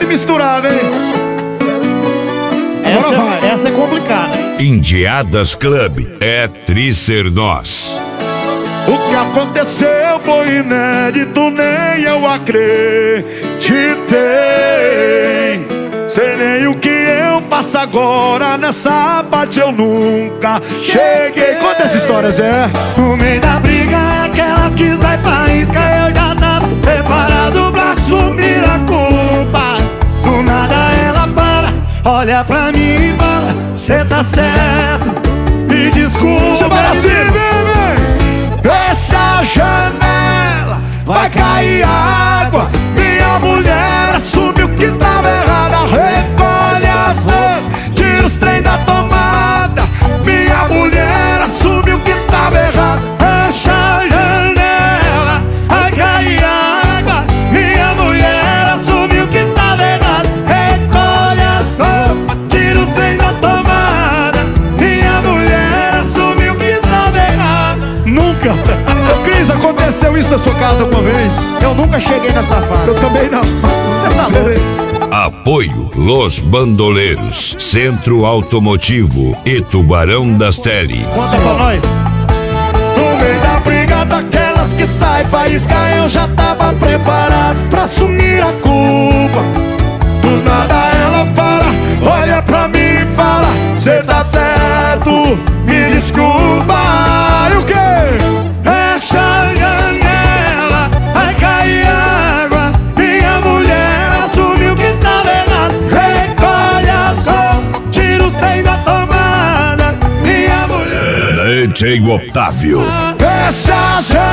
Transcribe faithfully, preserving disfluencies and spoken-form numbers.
misturada, hein? Agora essa, vai. Essa é complicada, hein? Indiadas Club é Tricer Nós. O que aconteceu foi inédito, nem eu acreditei. Sei nem o que eu faço agora, nessa parte eu nunca cheguei. Conta essa história, Zé. No meio da briga, aquelas que vai faísca, eu já tava preparado pra assumir a culpa. Do nada ela para, olha pra mim e fala: cê tá certo, me desculpa. Você vai assim, bebê. Fecha a janela, vai cair água. Minha mulher assume o que tava errado. Recolhe as roupas, tira os trem da tomada. Minha mulher assume o que tava errado. Fecha a janela, vai cair água. Minha mulher assume o que tava errado. Recolhe as roupas, tira os trem da tomada. Minha mulher assume o que tava errado. Nunca. Ô Cris, aconteceu isso na sua casa uma vez? Eu nunca cheguei nessa fase. Eu também não. Você tá louco? Apoio Los Bandoleiros, Centro Automotivo e Tubarão das Tele. Conta pra nós. No meio da briga daquelas que sai faísca, eu já tava preparado pra assumir a culpa. Do nada ela para, olha pra mim e fala: cê tá certo, me desculpa. E o quê? Fecha a janela, vai cair água. Minha mulher assume o que tava errado. Recolhe as roupas, tira os trem da tomada. Minha mulher D J Otávio. Fecha a janela.